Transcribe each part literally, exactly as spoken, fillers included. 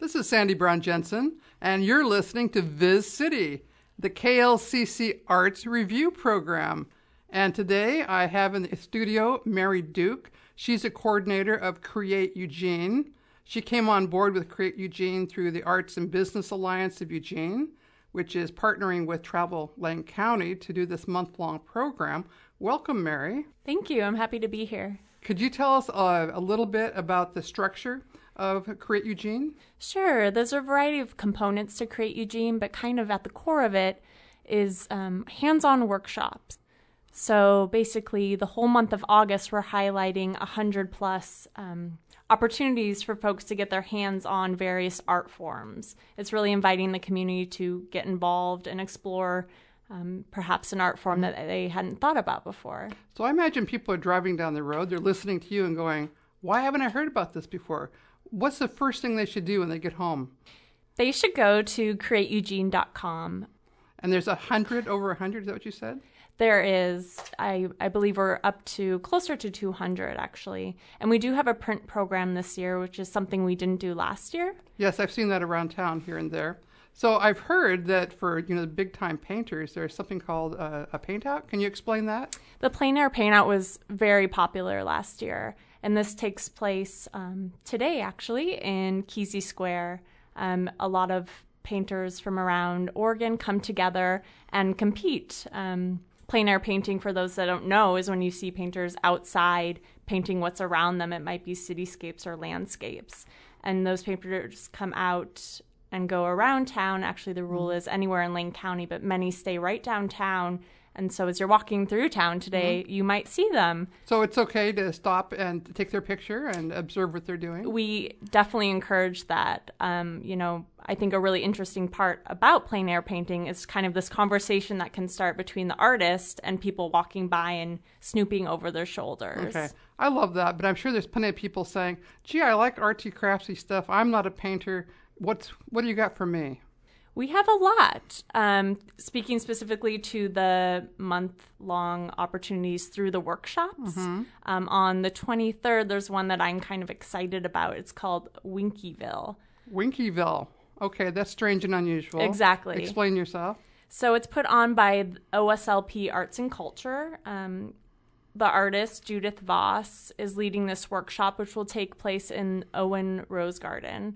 This is Sandy Brown Jensen, and you're listening to Viz City, the K L C C Arts Review Program. And today I have in the studio Mary Duke. She's a coordinator of Create Eugene. She came on board with Create Eugene through the Arts and Business Alliance of Eugene, which is partnering with Travel Lane County to do this month-long program. Welcome, Mary. Thank you. I'm happy to be here. Could you tell us uh, a little bit about the structure of Create Eugene? Sure. There's a variety of components to Create Eugene, but kind of at the core of it is um, hands-on workshops. So basically, the whole month of August, we're highlighting one hundred plus um, opportunities for folks to get their hands on various art forms. It's really inviting the community to get involved and explore Um, perhaps an art form that they hadn't thought about before. So I imagine people are driving down the road, they're listening to you and going, why haven't I heard about this before? What's the first thing they should do when they get home? They should go to create eugene dot com. And there's a hundred, over a hundred, is that what you said? There is. I, I believe we're up to closer to two hundred, actually. And we do have a print program this year, which is something we didn't do last year. Yes, I've seen that around town here and there. So I've heard that for, you know, the big-time painters, there's something called uh, a paint-out. Can you explain that? The plein air paint-out was very popular last year, and this takes place um, today, actually, in Kesey Square. Um, a lot of painters from around Oregon come together and compete. Um, plein air painting, for those that don't know, is when you see painters outside painting what's around them. It might be cityscapes or landscapes. And those painters come out and go around town. Actually, the rule is anywhere in Lane County, but many stay right downtown. And so as you're walking through town today, mm-hmm. you might see them. So it's okay to stop and take their picture and observe what they're doing? We definitely encourage that. Um, you know, I think a really interesting part about plein air painting is kind of this conversation that can start between the artist and people walking by and snooping over their shoulders. Okay. I love that, but I'm sure there's plenty of people saying, gee, I like artsy, craftsy stuff. I'm not a painter. What's what do you got for me? We have a lot. Um, speaking specifically to the month-long opportunities through the workshops, mm-hmm. um, on the twenty-third, there's one that I'm kind of excited about. It's called Winkyville. Winkyville. Okay, that's strange and unusual. Exactly. Explain yourself. So it's put on by O S L P Arts and Culture. Um, the artist, Judith Voss, is leading this workshop, which will take place in Owen Rose Garden.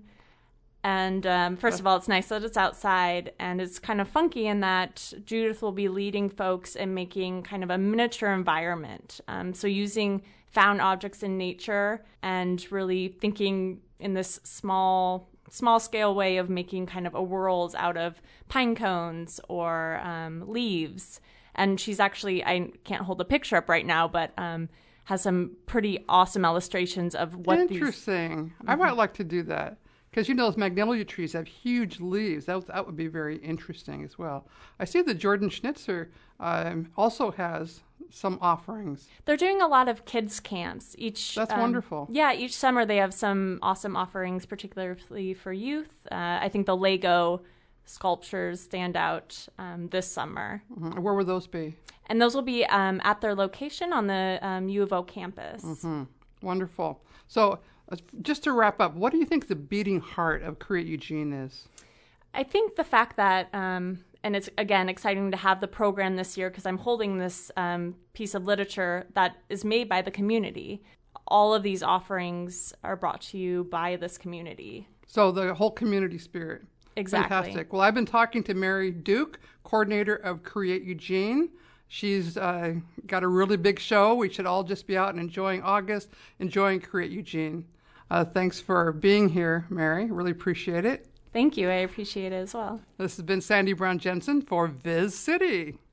And um, first of all, it's nice that it's outside, and it's kind of funky in that Judith will be leading folks in making kind of a miniature environment. Um, so using found objects in nature and really thinking in this small, small scale way of making kind of a world out of pine cones or um, leaves. And she's actually, I can't hold the picture up right now, but um, has some pretty awesome illustrations of what Interesting. these... Interesting. I might like to do that. Because, you know, those magnolia trees have huge leaves. That, that would be very interesting as well. I see that Jordan Schnitzer um, also has some offerings. They're doing a lot of kids' camps. Each That's um, wonderful. Yeah, each summer they have some awesome offerings, particularly for youth. Uh, I think the Lego sculptures stand out um, this summer. Mm-hmm. Where will those be? And those will be um, at their location on the um, U of O campus. Mm-hmm. Wonderful. So... just to wrap up, what do you think the beating heart of Create Eugene is? I think the fact that, um, and it's, again, exciting to have the program this year because I'm holding this um, piece of literature that is made by the community. All of these offerings are brought to you by this community. So the whole community spirit. Exactly. Fantastic. Well, I've been talking to Mary Duke, coordinator of Create Eugene. She's uh, got a really big show. We should all just be out and enjoying August, enjoying Create Eugene. Uh, thanks for being here, Mary. Really appreciate it. Thank you. I appreciate it as well. This has been Sandy Brown Jensen for Viz City.